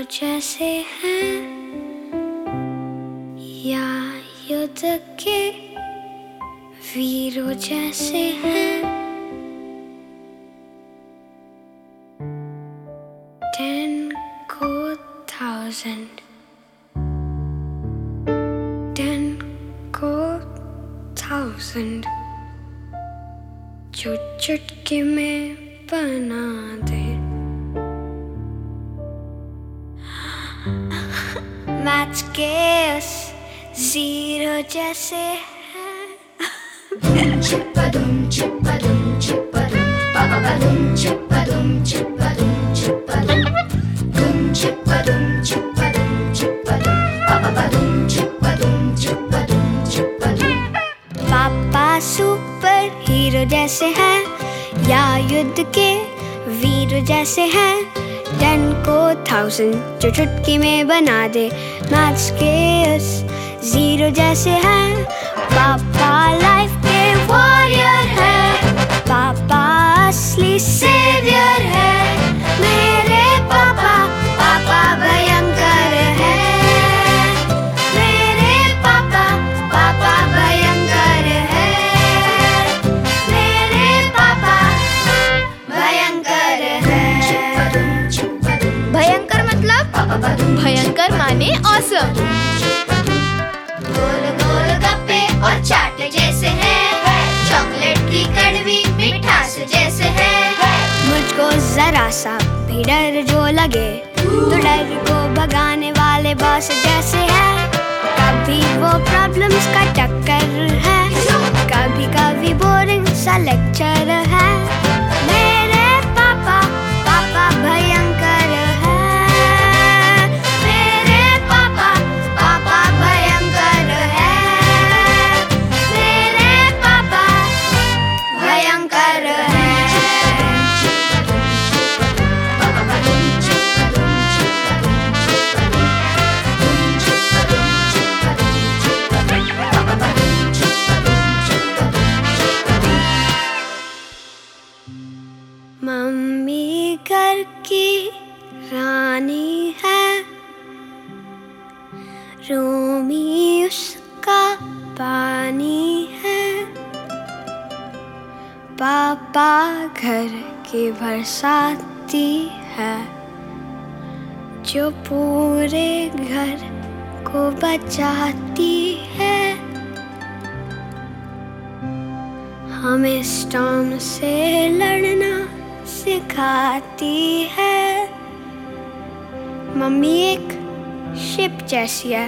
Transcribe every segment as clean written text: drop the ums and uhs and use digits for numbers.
जैसे हैं या युद्ध के वीरों जैसे हैं। 10 को 1000, 10 को 1000 जो चुटकी में बना दे। मैथ्स के उस जीरो जैसे हैं। Chupadum, chupadum, chupadum, bababadum, chupadum, chupadum, chupadum, dum, chupadum, chupadum, chupadum, bababadum, chupadum, chupadum, chupadum। पापा सुपर हीरो जैसे हैं या युद्ध के वीर जैसे हैं। 10 को 1000 जो चुटकी में बना दे। मैथ्स के उस जीरो जैसे हैं। पापा लाइफ के वॉरियर है, पापा असली सेवियर है। मेरे पापा पापा भयंकर है। मेरे पापा पापा भयंकर है। मेरे पापा भयंकर है। भयंकर मतलब भयंकर माने ऑसम। गोल गोल गप्पे और चाट जैसे है, चॉकलेट की कड़वी मिठास जैसे है। मुझको जरा सा भी डर जो लगे तो डर को भगाने वाले बॉस जैसे है। कभी वो प्रॉब्लम्स का टक्कर है, कभी कभी बोरिंग सा लेक्चर है। मेरे पापा पापा भयंकर है। मेरे पापा पापा भयंकर है। मेरे पापा भयंकर है। मम्मी घर की रानी है, रोमी उसका पानी है। पापा घर की बरसाती है, जो पूरे घर को बचाती है। हमें स्टॉर्म से लड़ना सिखाती है। मम्मी एक शिप जैसी है,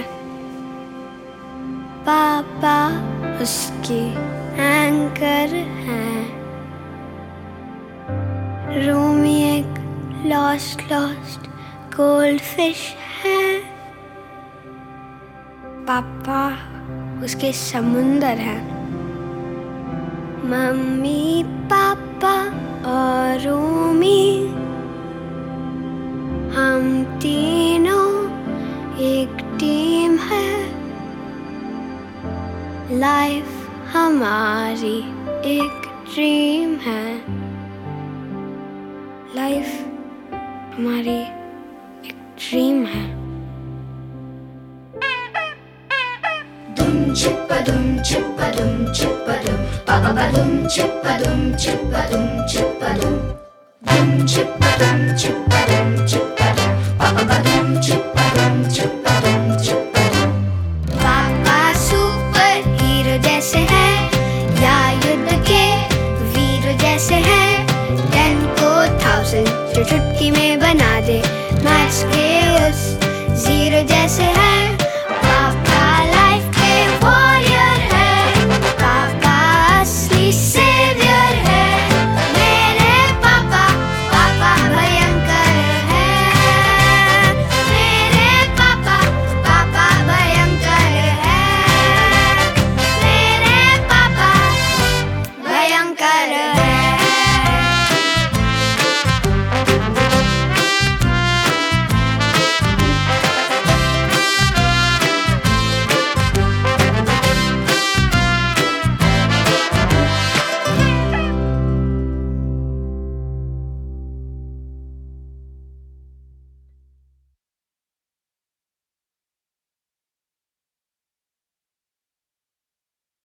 पापा उसकी एंकर है। रोमी एक लॉस्ट गोल्ड फिश है, पापा उसके समुंदर है। मम्मी पापा और रोमी हम तीनों एक टीम है। लाइफ हमारी एक ड्रीम है। लाइफ हमारी एक ड्रीम है। Dum chupadum chupadum chupadum, bababadum chupadum chupadum chupadum, dum chupadum chupadum chupadum, bababadum chupadum chupadum.